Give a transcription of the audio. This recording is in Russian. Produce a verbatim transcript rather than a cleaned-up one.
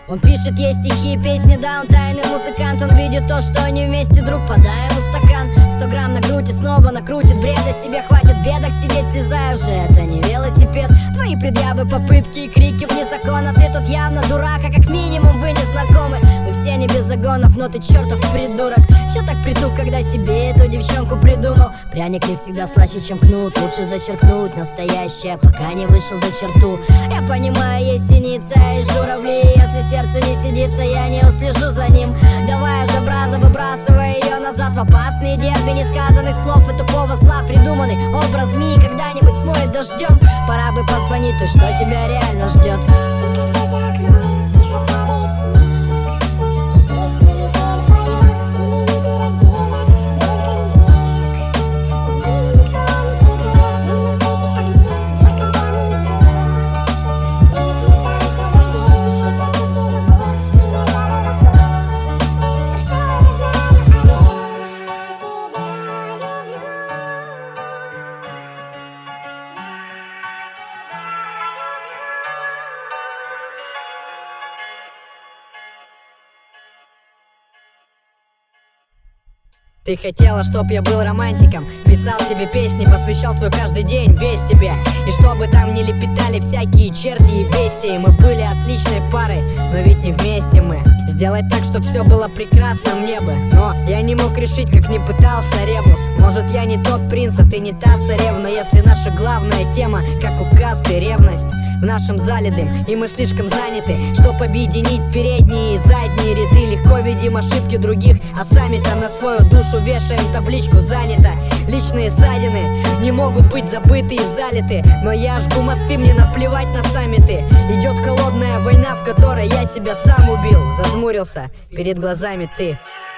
Он пишет ей стихи и песни, да, он тайный музыкант. Он видит то, что они вместе, друг, подай ему стакан. Сто грамм накрутит, снова накрутит бреда. Себе хватит бедок, сидеть слезая уже, это не велосипед. Твои предъявы, попытки и крики вне закона. Ты тут явно дурак, а как минимум вы не знакомы. Мы все не без загонов, но ты чертов придурок. Чё так притук, когда себе эту девчонку придумал? Пряник не всегда слаще, чем кнут. Лучше зачеркнуть настоящее, пока не вышел за черту. Я понимаю, есть синица и журавли. Если сердцу не сидится, я не услежу за ним. Давай же, браза, выбрасывай ее назад в опасные дерби несказанных слов и тупого зла. Придуманный образ змеи когда-нибудь смоет дождем. Пора бы позвонить той, что тебя реально ждет. Ты хотела, чтоб я был романтиком, писал тебе песни, посвящал свой каждый день весь тебе. И чтобы там не лепетали всякие черти и бестии. Мы были отличной парой, но ведь не вместе мы. Сделать так, чтоб все было прекрасно мне бы. Но я не мог решить, как не пытался ребус. Может, я не тот принц, а ты не та царевна. Если наша главная тема, как у касты, ревность в нашем зале дым, и мы слишком заняты, чтоб объединить передние и задние ряды. Легко видим ошибки других, а сами-то на свою душу вешаем табличку «занято». Личные ссадины не могут быть забыты и залиты, но я жгу мосты, мне наплевать на саммиты. Идет холодная война, в которой я себя сам убил. Зажмурился, перед глазами ты.